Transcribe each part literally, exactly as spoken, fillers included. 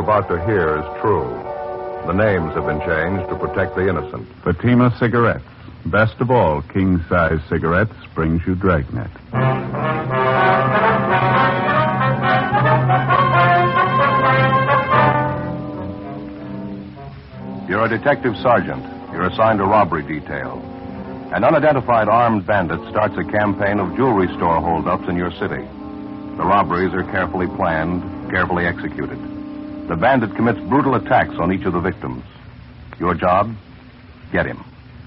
about to hear is true. The names have been changed to protect the innocent. Fatima Cigarettes. Best of all, king-size cigarettes brings you Dragnet. You're a detective sergeant. You're assigned a robbery detail. An unidentified armed bandit starts a campaign of jewelry store holdups in your city. The robberies are carefully planned, carefully executed. The bandit commits brutal attacks on each of the victims. Your job? Get him.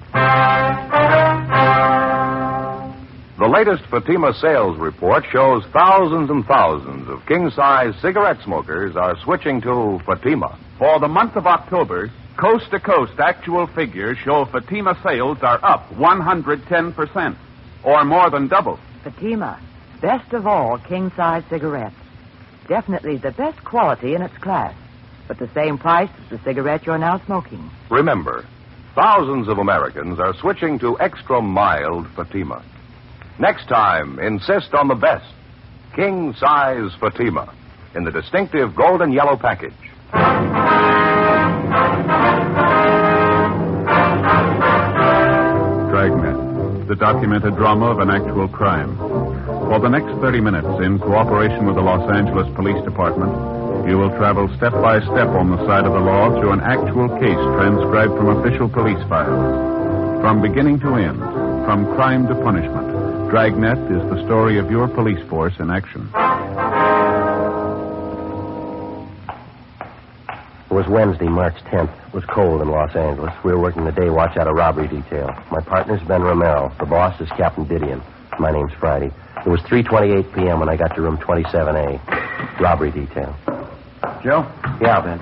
The latest Fatima sales report shows thousands and thousands of king-size cigarette smokers are switching to Fatima. For the month of October, coast-to-coast actual figures show Fatima sales are up one hundred ten percent, or more than double. Fatima, best of all king-size cigarettes. Definitely the best quality in its class, but the same price as the cigarette you're now smoking. Remember, thousands of Americans are switching to extra-mild Fatima. Next time, insist on the best, king-size Fatima, in the distinctive golden yellow package. Dragnet, the documented drama of an actual crime. For the next thirty minutes, in cooperation with the Los Angeles Police Department, you will travel step by step on the side of the law through an actual case transcribed from official police files. From beginning to end, from crime to punishment, Dragnet is the story of your police force in action. It was Wednesday, March tenth. It was cold in Los Angeles. We were working the day watch out a robbery detail. My partner's Ben Romero. The boss is Captain Didion. My name's Friday. It was three twenty-eight p.m. when I got to room twenty-seven A. Robbery detail. Joe? Yeah, Ben.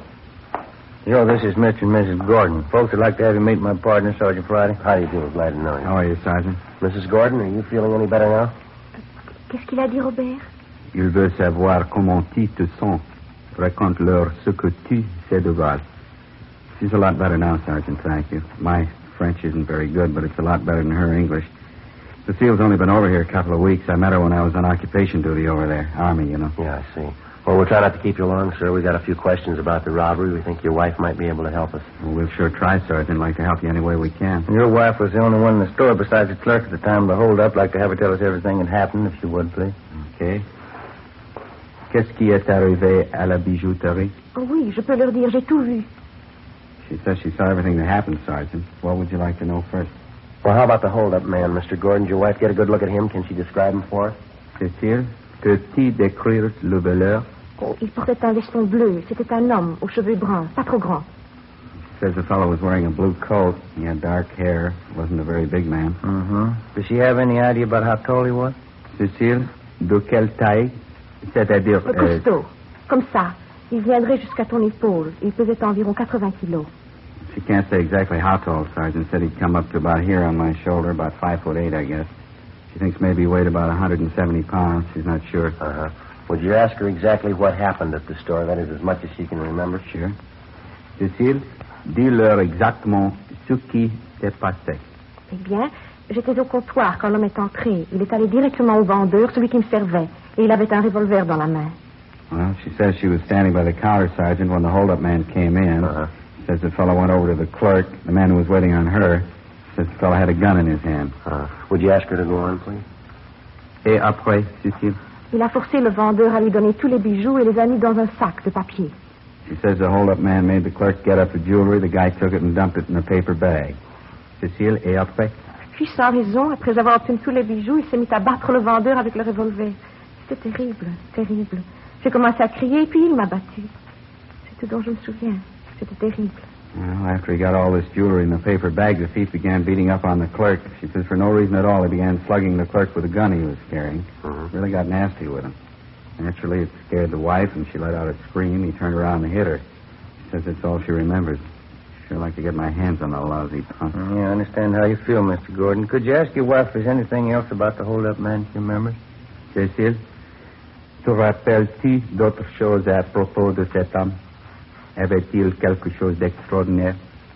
Joe, this is Mister and Missus Gordon. Folks would like to have you meet my partner, Sergeant Friday. How do you do? Glad to know you. How are you, Sergeant? Missus Gordon, are you feeling any better now? Qu'est-ce qu'il a dit, Robert? Il veut savoir comment tu te sens. Raconte-leur ce que tu sais de Val. She's a lot better now, Sergeant, thank you. My French isn't very good, but it's a lot better than her English. Cecile's only been over here a couple of weeks. I met her when I was on occupation duty over there. Army, you know. Yeah, I see. Well, we'll try not to keep you long, sir. We got a few questions about the robbery. We think your wife might be able to help us. Well, we'll sure try, Sergeant. Like to help you any way we can. Your wife was the only one in the store besides the clerk at the time of the hold-up. Like to have her tell us everything that happened, if you would, please. Okay. Qu'est-ce qui est arrivé à la bijouterie? Oh, oui, je peux leur dire, j'ai tout vu. She says she saw everything that happened, Sergeant. What would you like to know first? Well, how about the hold-up man, Mister Gordon? Did your wife get a good look at him? Can she describe him for us? Cécile, peux-tu décrire le voleur? Oh, il portait un veston bleu. C'était un homme aux cheveux bruns, pas trop grands. Says the fellow was wearing a blue coat. He had dark hair. Wasn't a very big man. Mm-hmm. Does she have any idea about how tall he was? Cécile, de quelle taille? C'est-à-dire... Le costaud. Comme ça. Il viendrait jusqu'à ton épaule. Il pesait environ quatre-vingts kilos. She can't say exactly how tall, Sergeant. Said he'd come up to about here on my shoulder, about five foot eight, I guess. She thinks maybe he weighed about one hundred seventy pounds. She's not sure. Uh-huh. Would you ask her exactly what happened at the store? That is, as much as she can remember. Sure. Cécile, dis-leur exactement ce qui s'est passé. Eh bien, j'étais au comptoir quand l'homme est entré. Il est allé directement au vendeur, celui qui me servait, et il avait un revolver dans la main. Well, she says she was standing by the counter, Sergeant, when the hold-up man came in. Uh-huh. Says the fellow went over to the clerk, the man who was waiting on her. Says the fellow had a gun in his hand. Uh, would you ask her to go on, please? Et après, Cécile? Il a forcé le vendeur à lui donner tous les bijoux et les a mis dans un sac de papier. She says the hold-up man made the clerk get up the jewelry. The guy took it and dumped it in a paper bag. Cécile, et après? Puis, sans raison, après avoir obtenu tous les bijoux, il s'est mis à battre le vendeur avec le revolver. C'était terrible, terrible. J'ai commencé à crier et puis il m'a battu. C'est tout dont je me souviens. C'était terrible. Well, after he got all this jewelry in the paper bag, the thief began beating up on the clerk. She says for no reason at all, he began slugging the clerk with a gun he was carrying. Uh-huh. Really got nasty with him. Naturally, it scared the wife, and she let out a scream. He turned around and hit her. She says that's all she remembers. Sure like to get my hands on the lousy punk. Yeah, I understand how you feel, Mister Gordon. Could you ask your wife if there's anything else about the hold-up man she remembers? Cécile, te rappelles-tu d'autres choses à propos de cet homme? Avait-il quelque chose d'extraordinaire?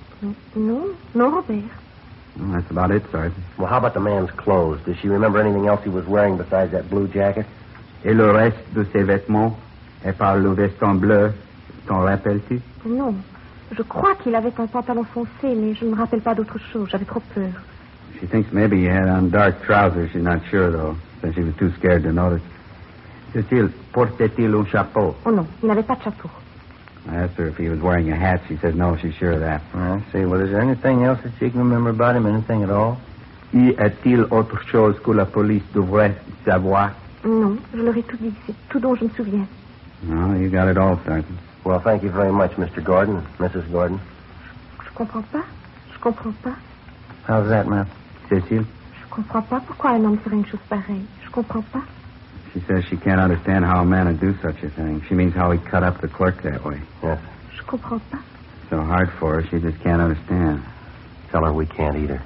No, no, Robert. Well, that's about it, Sergeant. Well, how about the man's clothes? Does she remember anything else he was wearing besides that blue jacket? Et le reste de ses vêtements, et par le veston bleu, T'en rappelles-tu? Non. Je crois qu'il avait un pantalon foncé, mais je ne me rappelle pas d'autre chose. J'avais trop peur. She thinks maybe he had on dark trousers. She's not sure, though, since she was too scared to notice. Cécile, portait-il un chapeau? Oh non, il n'avait pas de chapeau. I asked her if he was wearing a hat. She said no, she's sure of that. I see. Well, is there anything else that you can remember about him? Anything at all? Y a-t-il autre chose que la police devrait savoir? Non, je leur ai tout dit. C'est tout dont je me souviens. No, you got it all, Sergeant. Well, thank you very much, Mister Gordon, Missus Gordon. Je comprends pas. Je comprends pas. How's that, ma'am? Cécile? Je comprends pas pourquoi un homme ferait une chose pareille. Je comprends pas. She says she can't understand how a man would do such a thing. She means how he cut up the clerk that way. Yes. Je comprends pas. So hard for her, she just can't understand. Tell her we can't either.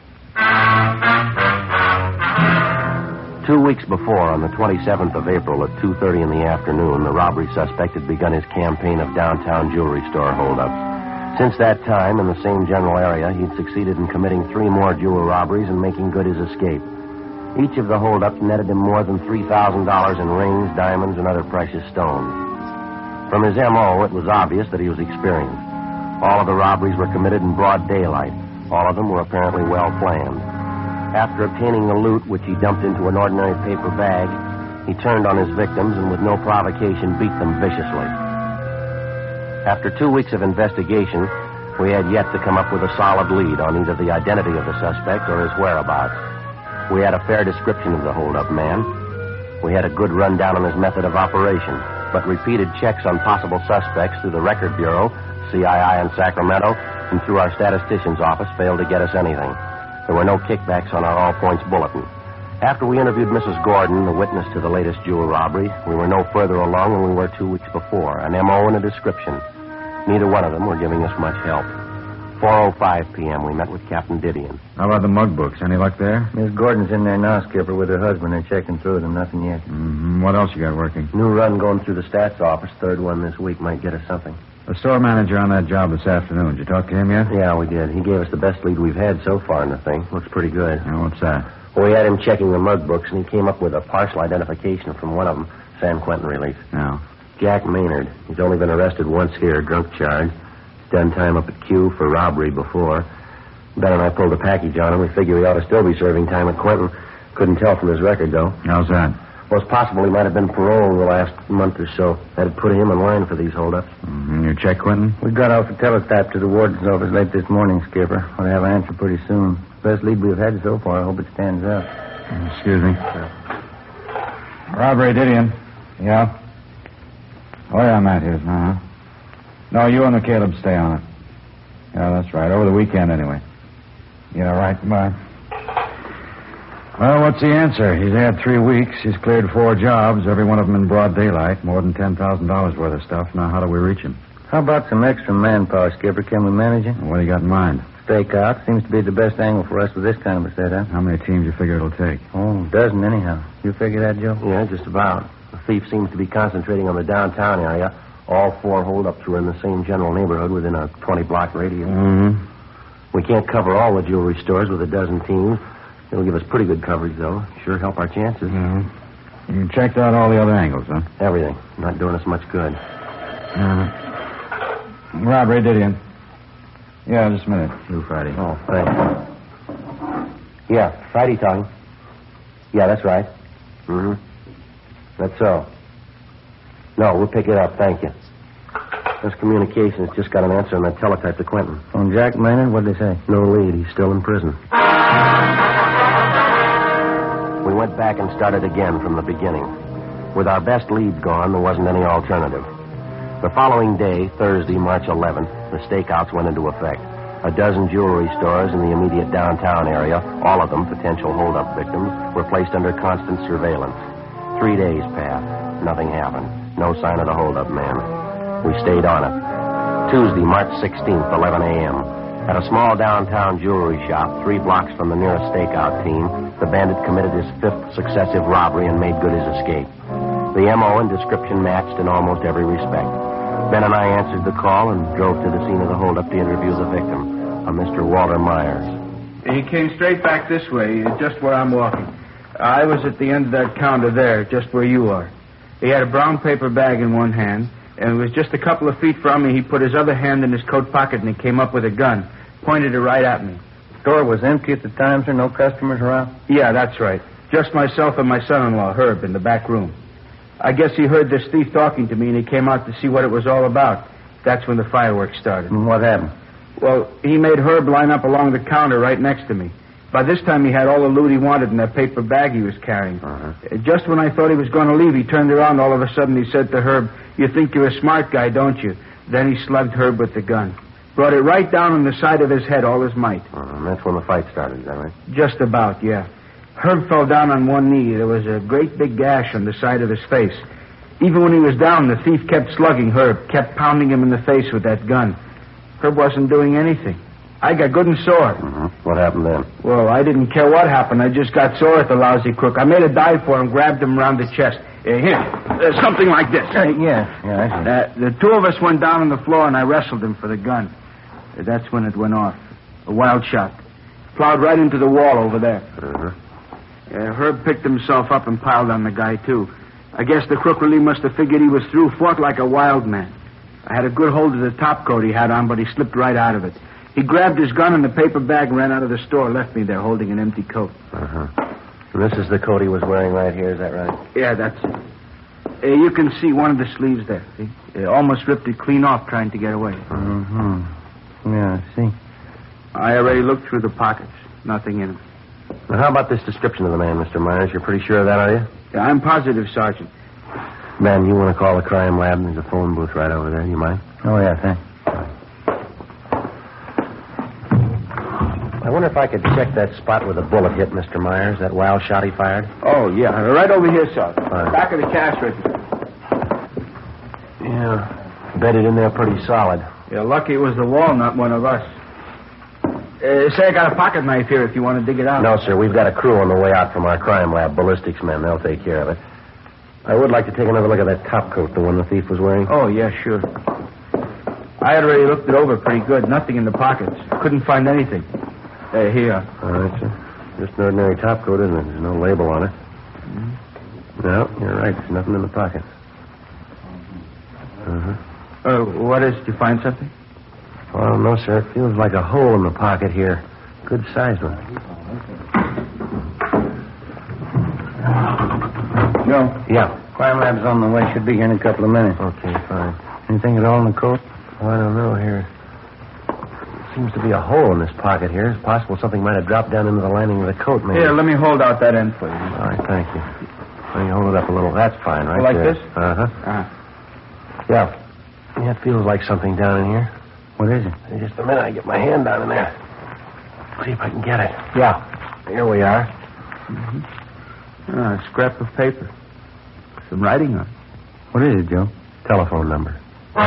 Two weeks before, on the twenty-seventh of April at two thirty in the afternoon, the robbery suspect had begun his campaign of downtown jewelry store holdups. Since that time, in the same general area, he'd succeeded in committing three more jewel robberies and making good his escape. Each of the holdups netted him more than three thousand dollars in rings, diamonds, and other precious stones. From his M O, it was obvious that he was experienced. All of the robberies were committed in broad daylight. All of them were apparently well planned. After obtaining the loot, which he dumped into an ordinary paper bag, he turned on his victims and with no provocation beat them viciously. After two weeks of investigation, we had yet to come up with a solid lead on either the identity of the suspect or his whereabouts. We had a fair description of the holdup man. We had a good rundown on his method of operation, but repeated checks on possible suspects through the Record Bureau, C I I in Sacramento, and through our statistician's office failed to get us anything. There were no kickbacks on our All Points bulletin. After we interviewed Missus Gordon, the witness to the latest jewel robbery, we were no further along than we were two weeks before, an M O and a description. Neither one of them were giving us much help. four oh five p.m., we met with Captain Didion. How about the mug books? Any luck there? Miss Gordon's in there now, Skipper, with her husband. They're checking through them. Nothing yet. Mm-hmm. What else you got working? New run going through the stats office. Third one this week might get us something. The store manager on that job this afternoon. Did you talk to him yet? Yeah, we did. He gave us the best lead we've had so far in the thing. Looks pretty good. Yeah, what's that? Well, we had him checking the mug books, and he came up with a partial identification from one of them, San Quentin release. No. Jack Maynard. He's only been arrested once here, drunk charge. Done time up at Q for robbery before. Ben and I pulled a package on him. We figure he ought to still be serving time at Quentin. Couldn't tell from his record, though. How's that? Well, it's possible he might have been paroled the last month or so. That'd put him in line for these holdups. Mm-hmm. You check Quentin? We got off the teletype to the warden's office late this morning, Skipper. We'll have an answer pretty soon. Best lead we've had so far. I hope it stands up. Excuse me. Robbery, Didion. Yeah? Oh, yeah, Matt Hughes. Uh-huh. No, you and the Caleb stay on it. Yeah, that's right. Over the weekend, anyway. Yeah, right. Bye. Well, what's the answer? He's had three weeks. He's cleared four jobs, every one of them in broad daylight. More than ten thousand dollars worth of stuff. Now, how do we reach him? How about some extra manpower, Skipper? Can we manage it? What do you got in mind? Stakeout. Seems to be the best angle for us with this kind of a setup. How many teams you figure it'll take? Oh, a dozen anyhow. You figure that, Joe? Yeah, just about. The thief seems to be concentrating on the downtown area. All four holdups were in the same general neighborhood within a twenty-block radius. Mm-hmm. We can't cover all the jewelry stores with a dozen teams. It'll give us pretty good coverage, though. Sure help our chances. Mm-hmm. You checked out all the other angles, huh? Everything. Not doing us much good. Uh, Robbery, Didion. Yeah, just a minute. You, Friday. Oh, thanks. Yeah, Friday talking. Yeah, that's right. Mm-hmm. That's so. No, we'll pick it up. Thank you. This communications just got an answer on that teletype to Quentin. On Jack Maynard? What'd they say? No lead. He's still in prison. We went back and started again from the beginning. With our best lead gone, there wasn't any alternative. The following day, Thursday, March eleventh, the stakeouts went into effect. A dozen jewelry stores in the immediate downtown area, all of them potential holdup victims, were placed under constant surveillance. Three days passed. Nothing happened. No sign of the holdup man. We stayed on it. Tuesday, March sixteenth, eleven a.m. At a small downtown jewelry shop, three blocks from the nearest stakeout team, the bandit committed his fifth successive robbery and made good his escape. The M O and description matched in almost every respect. Ben and I answered the call and drove to the scene of the holdup to interview the victim, a Mister Walter Myers. He came straight back this way, just where I'm walking. I was at the end of that counter there, just where you are. He had a brown paper bag in one hand, And it was just a couple of feet from me. He put his other hand in his coat pocket and he came up with a gun. Pointed it right at me. The store was empty at the time, sir? No customers around? Yeah, that's right. Just myself and my son-in-law, Herb, in the back room. I guess he heard this thief talking to me and he came out to see what it was all about. That's when the fireworks started. And what happened? Well, he made Herb line up along the counter right next to me. By this time, he had all the loot he wanted in that paper bag he was carrying. Uh-huh. Just when I thought he was going to leave, he turned around. All of a sudden, he said to Herb, "You think you're a smart guy, don't you?" Then he slugged Herb with the gun. Brought it right down on the side of his head, all his might. Uh, and that's when the fight started, is that right? Just about, yeah. Herb fell down on one knee. There was a great big gash on the side of his face. Even when he was down, the thief kept slugging Herb, kept pounding him in the face with that gun. Herb wasn't doing anything. I got good and sore. Mm-hmm. What happened then? Well, I didn't care what happened. I just got sore at the lousy crook. I made a dive for him, grabbed him around the chest. Uh, here, uh, something like this. Uh, yeah, yeah, I see. Uh, the two of us went down on the floor, and I wrestled him for the gun. Uh, that's when it went off. A wild shot. Plowed right into the wall over there. Uh-huh. Uh, Herb picked himself up and piled on the guy, too. I guess the crook really must have figured he was through, fought like a wild man. I had a good hold of the top coat he had on, but he slipped right out of it. He grabbed his gun and the paper bag and ran out of the store, left me there holding an empty coat. Uh-huh. And this is the coat he was wearing right here, is that right? Yeah, that's it. Uh, you can see one of the sleeves there. See? It almost ripped it clean off trying to get away. Mm-hmm. Yeah, I see. I already looked through the pockets. Nothing in them. Now, how about this description of the man, Mister Myers? You're pretty sure of that, are you? Yeah, I'm positive, Sergeant. Man, you want to call the crime lab? There's a phone booth right over there. You mind? Oh, yeah, thanks. I wonder if I could check that spot where the bullet hit Mister Myers, that wild shot he fired. Oh, yeah. Right over here, Sergeant. Fine. Back of the cash register. Yeah. Bedded in there pretty solid. Yeah, lucky it was the wall, not one of us. Uh, say I got a pocket knife here if you want to dig it out. No, sir. We've got a crew on the way out from our crime lab. Ballistics men. They'll take care of it. I would like to take another look at that top coat, the one the thief was wearing. Oh, yeah, sure. I had already looked it over pretty good. Nothing in the pockets. Couldn't find anything. Uh, here. All right, sir. Just an ordinary top coat, isn't it? There's no label on it. Mm-hmm. No, you're right. There's nothing in the pockets. Uh-huh. Uh, what is it? Did you find something? Well, no, sir. It feels like a hole in the pocket here. Good sized one. Joe? Yeah. Crime lab's on the way. Should be here in a couple of minutes. Okay, fine. Anything at all in the coat? Oh, I don't know here. Seems to be a hole in this pocket here. It's possible something might have dropped down into the lining of the coat, maybe. Here, let me hold out that end for you. All right, thank you. Let me hold it up a little. That's fine, right like there. this? Uh-huh. Uh-huh. Yeah. Yeah, it feels like something down in here. What is it? In just a minute, I get my hand down in there. See if I can get it. Yeah. Here we are. Mm-hmm. Oh, a scrap of paper. Some writing on it. What is it, Joe? Telephone number.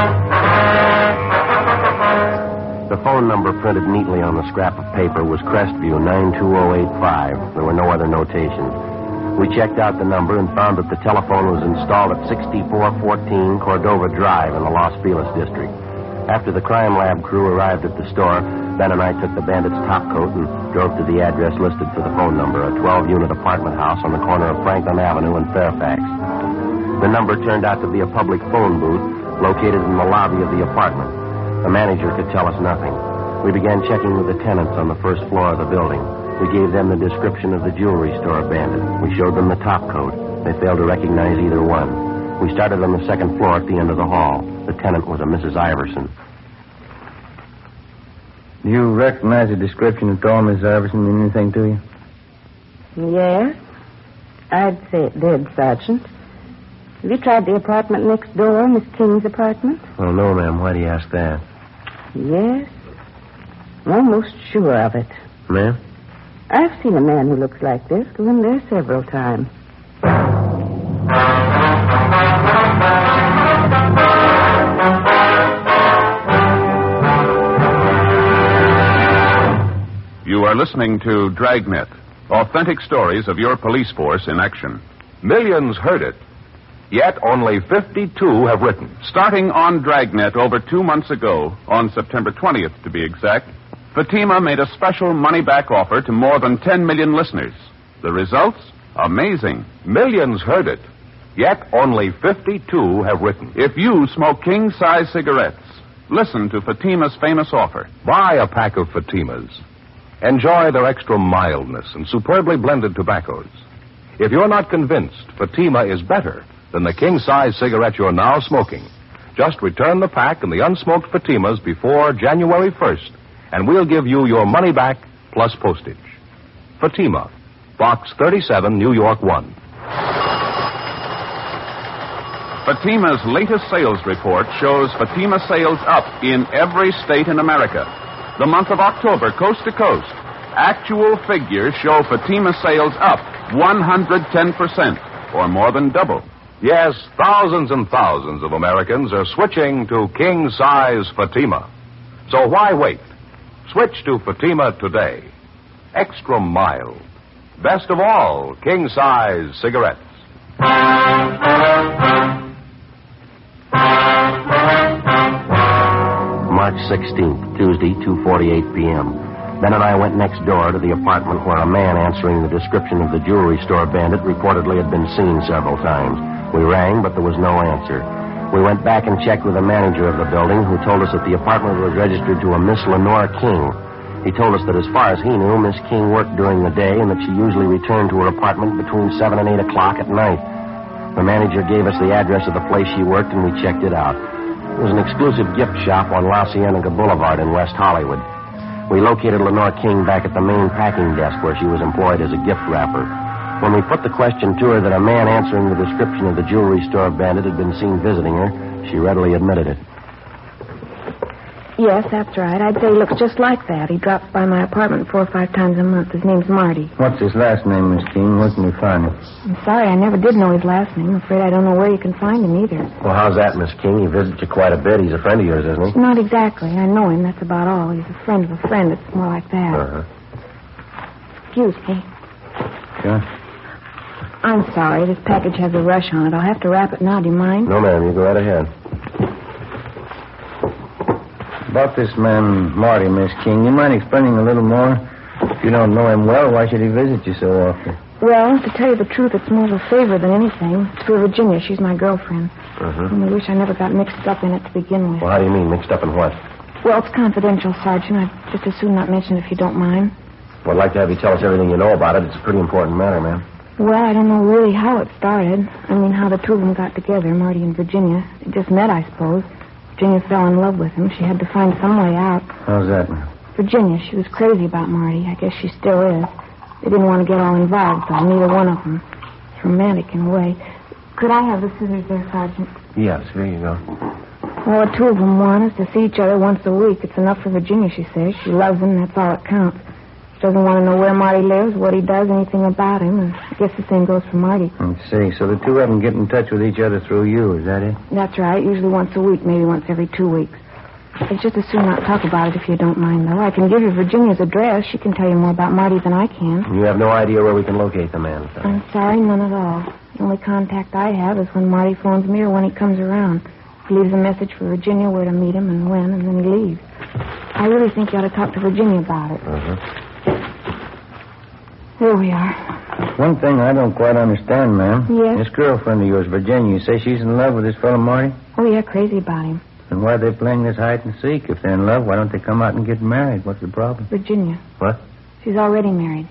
The phone number printed neatly on the scrap of paper was Crestview nine two zero eight five. There were no other notations. We checked out the number and found that the telephone was installed at sixty-four fourteen Cordova Drive in the Los Feliz district. After the crime lab crew arrived at the store, Ben and I took the bandit's top coat and drove to the address listed for the phone number, a twelve-unit apartment house on the corner of Franklin Avenue and Fairfax. The number turned out to be a public phone booth located in the lobby of the apartment. The manager could tell us nothing. We began checking with the tenants on the first floor of the building. We gave them the description of the jewelry store bandit. We showed them the top coat. They failed to recognize either one. We started on the second floor at the end of the hall. The tenant was a Missus Iverson. Do you recognize the description at all, Miss Iverson? Mean anything to you? Yes. I'd say it did, Sergeant. Have you tried the apartment next door, Miss King's apartment? Oh, no, ma'am. Why do you ask that? Yes. I'm almost sure of it. Ma'am? I've seen a man who looks like this go in there several times. You are listening to Dragnet, authentic stories of your police force in action. Millions heard it, yet only fifty-two have written. Starting on Dragnet over two months ago, on September twentieth to be exact, Fatima made a special money-back offer to more than ten million listeners. The results? Amazing. Millions heard it, Yet only fifty-two have written. If you smoke king-size cigarettes, listen to Fatima's famous offer. Buy a pack of Fatimas. Enjoy their extra mildness and superbly blended tobaccos. If you're not convinced Fatima is better than the king-size cigarette you're now smoking, just return the pack and the unsmoked Fatimas before January first, and we'll give you your money back plus postage. Fatima, Box thirty-seven, New York one. Fatima's latest sales report shows Fatima sales up in every state in America. The month of October, coast to coast. Actual figures show Fatima sales up one hundred ten percent, or more than double. Yes, thousands and thousands of Americans are switching to king-size Fatima. So why wait? Switch to Fatima today. Extra mild. Best of all, king-size cigarettes. March sixteenth, Tuesday, two forty-eight p.m. Ben and I went next door to the apartment where a man answering the description of the jewelry store bandit reportedly had been seen several times. We rang, but there was no answer. We went back and checked with the manager of the building, who told us that the apartment was registered to a Miss Lenore King. He told us that as far as he knew, Miss King worked during the day and that she usually returned to her apartment between seven and eight o'clock at night. The manager gave us the address of the place she worked, and we checked it out. It was an exclusive gift shop on La Cienega Boulevard in West Hollywood. We located Lenore King back at the main packing desk where she was employed as a gift wrapper. When we put the question to her that a man answering the description of the jewelry store bandit had been seen visiting her, she readily admitted it. Yes, that's right. I'd say he looks just like that. He drops by my apartment four or five times a month. His name's Marty. What's his last name, Miss King? Where can we find him? I'm sorry, I never did know his last name. I'm afraid I don't know where you can find him either. Well, how's that, Miss King? He visits you quite a bit. He's a friend of yours, isn't he? Not exactly. I know him. That's about all. He's a friend of a friend. It's more like that. Uh-huh. Excuse me. Sure. I'm sorry. This package has a rush on it. I'll have to wrap it now. Do you mind? No, ma'am. You go right ahead. About this man, Marty, Miss King, you mind explaining a little more? If you don't know him well, why should he visit you so often? Well, to tell you the truth, it's more of a favor than anything. It's for Virginia. She's my girlfriend. Uh-huh. And I wish I never got mixed up in it to begin with. Well, how do you mean, mixed up in what? Well, it's confidential, Sergeant. I'd just as soon not mention it if you don't mind. Well, I'd like to have you tell us everything you know about it. It's a pretty important matter, ma'am. Well, I don't know really how it started. I mean, how the two of them got together, Marty and Virginia. They just met, I suppose. Virginia fell in love with him. She had to find some way out. How's that, ma'am? Virginia, she was crazy about Marty. I guess she still is. They didn't want to get all involved, though, neither one of them. It's romantic in a way. Could I have the scissors there, Sergeant? Yes, here you go. Well, the two of them want us to see each other once a week. It's enough for Virginia, she says. She loves him, that's all that counts. She doesn't want to know where Marty lives, what he does, anything about him. And I guess the same goes for Marty. I see. So the two of them get in touch with each other through you, is that it? That's right. Usually once a week, maybe once every two weeks. I'd just as soon not talk about it if you don't mind, though. I can give you Virginia's address. She can tell you more about Marty than I can. You have no idea where we can locate the man, sir? I'm sorry, none at all. The only contact I have is when Marty phones me or when he comes around. He leaves a message for Virginia where to meet him and when, and then he leaves. I really think you ought to talk to Virginia about it. Uh-huh. There we are. One thing I don't quite understand, ma'am. Yes? This girlfriend of yours, Virginia, you say she's in love with this fellow Marty? Oh, yeah, crazy about him. Then why are they playing this hide and seek? If they're in love, why don't they come out and get married? What's the problem? Virginia. What? She's already married.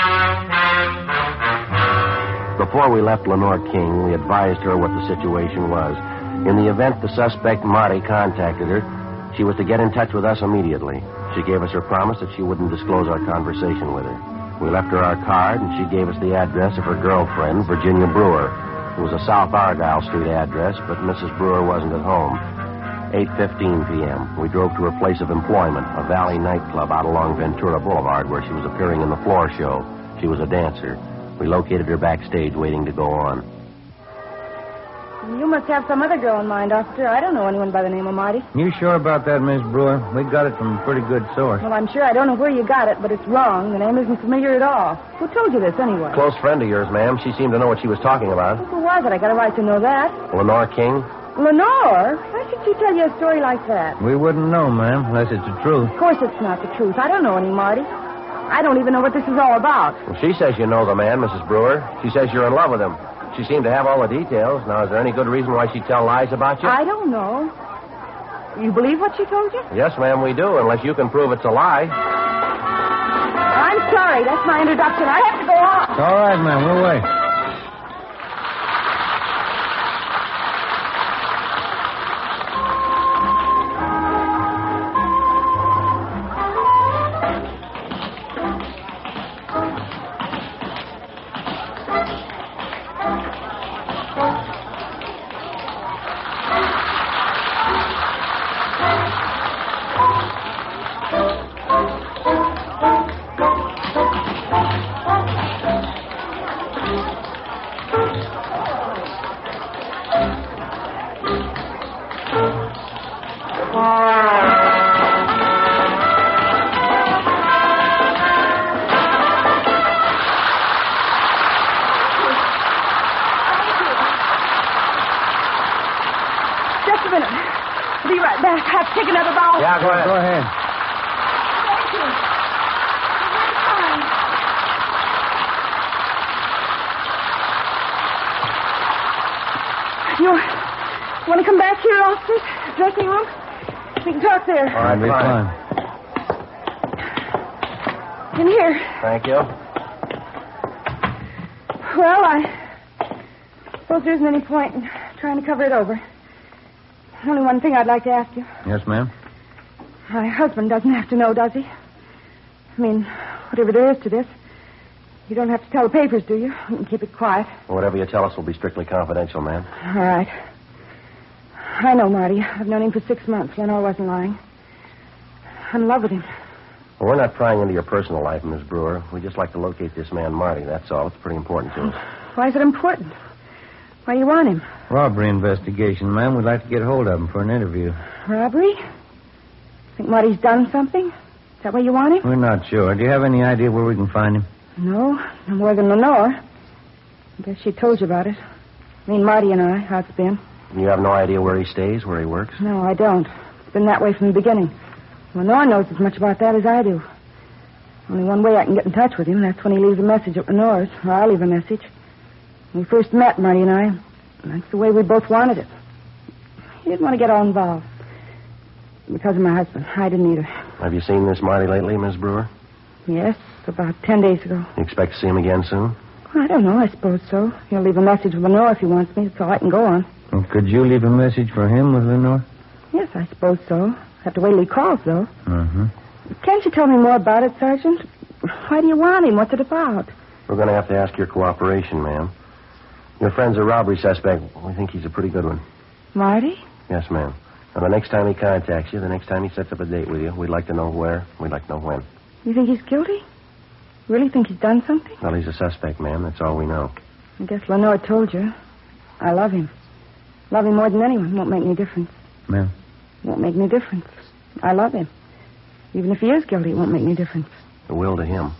Before we left Lenore King, we advised her what the situation was. In the event the suspect, Marty, contacted her, she was to get in touch with us immediately. She gave us her promise that she wouldn't disclose our conversation with her. We left her our card, and she gave us the address of her girlfriend, Virginia Brewer. It was a South Argyle Street address, but Missus Brewer wasn't at home. eight fifteen p.m. We drove to her place of employment, a Valley nightclub out along Ventura Boulevard, where she was appearing in the floor show. She was a dancer. We located her backstage, waiting to go on. You must have some other girl in mind, officer. I don't know anyone by the name of Marty. You sure about that, Miss Brewer? We got it from a pretty good source. Well, I'm sure I don't know where you got it, but it's wrong. The name isn't familiar at all. Who told you this, anyway? Close friend of yours, ma'am. She seemed to know what she was talking about. Who was it? I got a right to know that. Lenore King. Lenore? Why should she tell you a story like that? We wouldn't know, ma'am, unless it's the truth. Of course it's not the truth. I don't know any Marty. I don't even know what this is all about. Well, she says you know the man, Missus Brewer. She says you're in love with him. She seemed to have all the details. Now, is there any good reason why she'd tell lies about you? I don't know. You believe what she told you? Yes, ma'am, we do, unless you can prove it's a lie. I'm sorry. That's my introduction. I have to go on. It's all right, ma'am. We'll wait. Just a minute. Be right back. I have to take another bowl. Yeah, go ahead. Go ahead. Thank you. You're fine. You want to come back here, officers? Dressing room? We can talk there. All right, Be fine. fine. In here. Thank you. Well, I suppose there isn't any point in trying to cover it over. Only one thing I'd like to ask you. Yes, ma'am? My husband doesn't have to know, does he? I mean, whatever there is to this. You don't have to tell the papers, do you? You can keep it quiet. Whatever you tell us will be strictly confidential, ma'am. All right. I know Marty. I've known him for six months. Lenore wasn't lying. I'm in love with him. Well, we're not prying into your personal life, Miss Brewer. We just like to locate this man, Marty. That's all. It's pretty important to us. Why is it important? Why do you want him? Robbery investigation, ma'am. We'd like to get hold of him for an interview. Robbery? Think Marty's done something? Is that why you want him? We're not sure. Do you have any idea where we can find him? No, no more than Lenore. I guess she told you about it. I mean, Marty and I, how it's been. You have no idea where he stays, where he works? No, I don't. It's been that way from the beginning. Lenore knows as much about that as I do. Only one way I can get in touch with him, and that's when he leaves a message at Lenore's, or I leave a message. When we first met, Marty and I, that's the way we both wanted it. He didn't want to get all involved. Because of my husband. I didn't either. Have you seen this Marty lately, Miss Brewer? Yes, about ten days ago. You expect to see him again soon? Well, I don't know. I suppose so. He'll leave a message with Lenore if he wants me. That's all I can go on. Well, could you leave a message for him with Lenore? Yes, I suppose so. Have to wait till he calls, though. Mm-hmm. Can't you tell me more about it, Sergeant? Why do you want him? What's it about? We're going to have to ask your cooperation, ma'am. Your friend's a robbery suspect. We think he's a pretty good one. Marty? Yes, ma'am. Now, the next time he contacts you, the next time he sets up a date with you, we'd like to know where, we'd like to know when. You think he's guilty? You really think he's done something? Well, he's a suspect, ma'am. That's all we know. I guess Lenore told you. I love him. Love him more than anyone. Won't make any difference. Ma'am? Won't make any difference. I love him. Even if he is guilty, it won't make any difference. The will to him.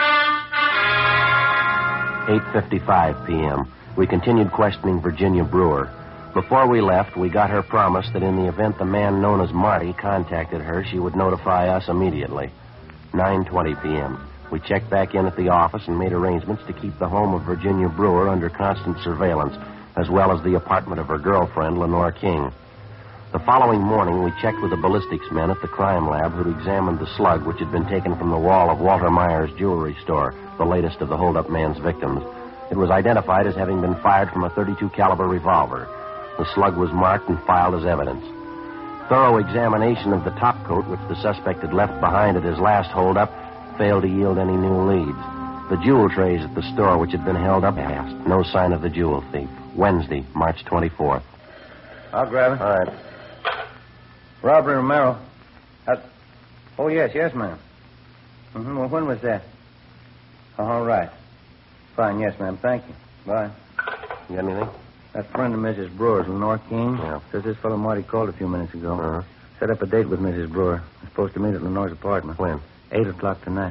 eight fifty-five p.m. We continued questioning Virginia Brewer. Before we left, we got her promise that in the event the man known as Marty contacted her, she would notify us immediately. nine twenty p.m. We checked back in at the office and made arrangements to keep the home of Virginia Brewer under constant surveillance, as well as the apartment of her girlfriend, Lenore King. The following morning, we checked with the ballistics men at the crime lab who'd examined the slug which had been taken from the wall of Walter Meyer's jewelry store, the latest of the holdup man's victims. It was identified as having been fired from a thirty-two caliber revolver. The slug was marked and filed as evidence. Thorough examination of the topcoat which the suspect had left behind at his last holdup failed to yield any new leads. The jewel trays at the store which had been held up passed. No sign of the jewel thief. Wednesday, March twenty-fourth. I'll grab it. All right. Robbery, Romero. Uh, oh, yes, yes, ma'am. Mm-hmm. Well, when was that? All right. Fine, yes, ma'am. Thank you. Bye. You got anything? That friend of Missus Brewer's, Lenore King. Yeah. Says this fellow Marty called a few minutes ago. Uh-huh. Set up a date with Missus Brewer. We're supposed to meet at Lenore's apartment. When? Eight o'clock tonight.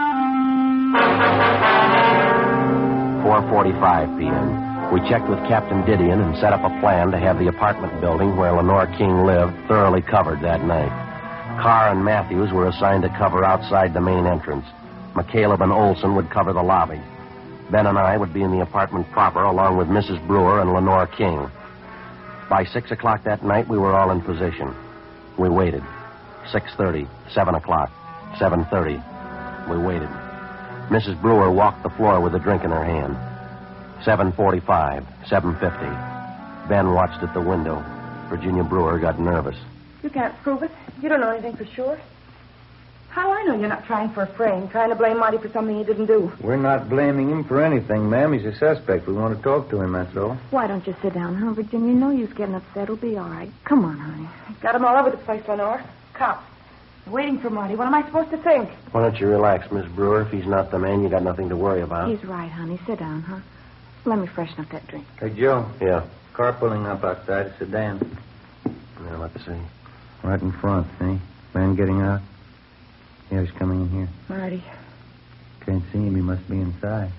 four forty-five p.m. We checked with Captain Didion and set up a plan to have the apartment building where Lenore King lived thoroughly covered that night. Carr and Matthews were assigned to cover outside the main entrance. McCaleb and Olson would cover the lobby. Ben and I would be in the apartment proper along with Missus Brewer and Lenore King. By six o'clock that night, we were all in position. We waited. six thirty, seven o'clock, seven thirty. We waited. Missus Brewer walked the floor with a drink in her hand. seven forty-five, seven fifty. Ben watched at the window. Virginia Brewer got nervous. You can't prove it. You don't know anything for sure. How do I know you're not trying for a frame, trying to blame Marty for something he didn't do? We're not blaming him for anything, ma'am. He's a suspect. We want to talk to him, that's all. Why don't you sit down, huh, Virginia? No use getting upset. It'll be all right. Come on, honey. Got him all over the place, Lenore. Cops. They're waiting for Marty. What am I supposed to think? Why don't you relax, Miss Brewer? If he's not the man, you got nothing to worry about. He's right, honey. Sit down, huh? Let me freshen up that drink. Hey, Joe. Yeah. Car pulling up outside. A sedan. Yeah, let's see. Right in front, see? Man getting out. Yeah, he's coming in here. Marty. Can't see him. He must be inside.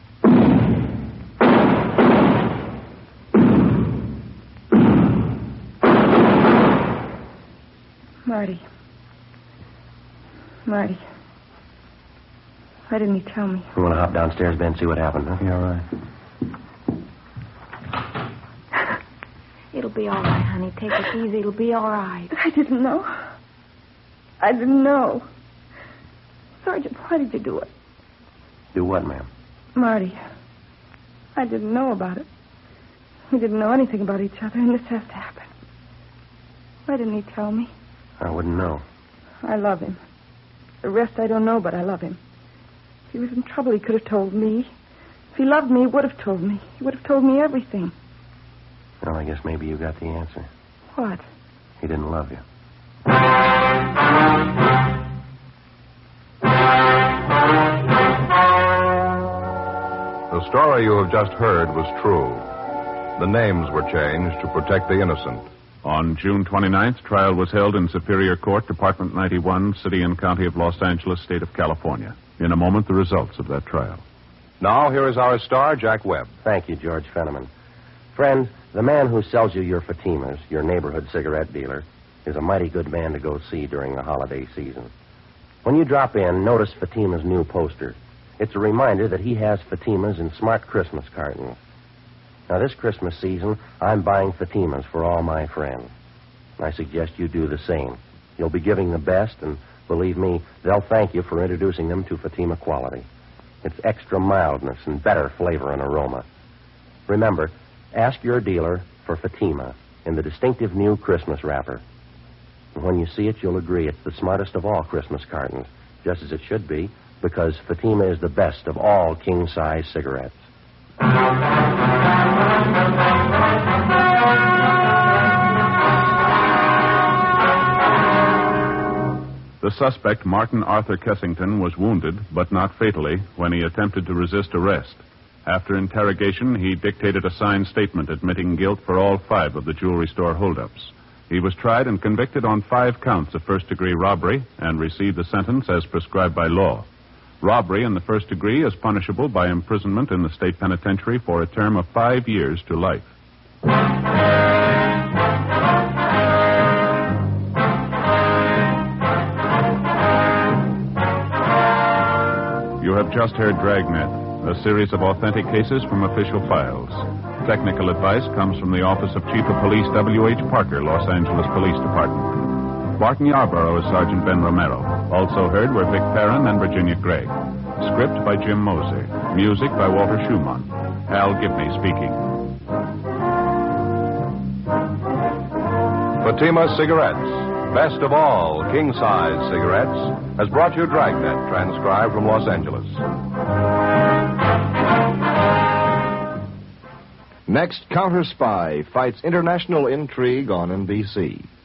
Marty. Marty. Why didn't he tell me? You want to hop downstairs, Ben, see what happened, huh? Yeah, all right. It'll be all right, honey. Take it easy. It'll be all right. I didn't know. I didn't know. Sergeant, why did you do it? Do what, ma'am? Marty. I didn't know about it. We didn't know anything about each other, and this has to happen. Why didn't he tell me? I wouldn't know. I love him. The rest I don't know, but I love him. If he was in trouble, he could have told me. If he loved me, he would have told me. He would have told me everything. Well, I guess maybe you got the answer. What? He didn't love you. The story you have just heard was true. The names were changed to protect the innocent. On June twenty-ninth, trial was held in Superior Court, Department ninety-one, City and County of Los Angeles, State of California. In a moment, the results of that trial. Now, here is our star, Jack Webb. Thank you, George Fenneman. Friends, the man who sells you your Fatimas, your neighborhood cigarette dealer, is a mighty good man to go see during the holiday season. When you drop in, notice Fatima's new poster. It's a reminder that he has Fatimas in smart Christmas cartons. Now, this Christmas season, I'm buying Fatimas for all my friends. I suggest you do the same. You'll be giving the best, and believe me, they'll thank you for introducing them to Fatima quality. It's extra mildness and better flavor and aroma. Remember, ask your dealer for Fatima in the distinctive new Christmas wrapper. And when you see it, you'll agree it's the smartest of all Christmas cartons, just as it should be, because Fatima is the best of all king-size cigarettes. The suspect, Martin Arthur Kessington, was wounded, but not fatally, when he attempted to resist arrest. After interrogation, he dictated a signed statement admitting guilt for all five of the jewelry store holdups. He was tried and convicted on five counts of first-degree robbery and received the sentence as prescribed by law. Robbery in the first degree is punishable by imprisonment in the state penitentiary for a term of five years to life. You have just heard Dragnet, a series of authentic cases from official files. Technical advice comes from the Office of Chief of Police W H. Parker, Los Angeles Police Department. Barton Yarborough is Sergeant Ben Romero. Also heard were Vic Perrin and Virginia Gregg. Script by Jim Moser. Music by Walter Schumann. Hal Gibney speaking. Fatima Cigarettes, best of all king-size cigarettes, has brought you Dragnet, transcribed from Los Angeles. Next, Counter Spy fights international intrigue on N B C.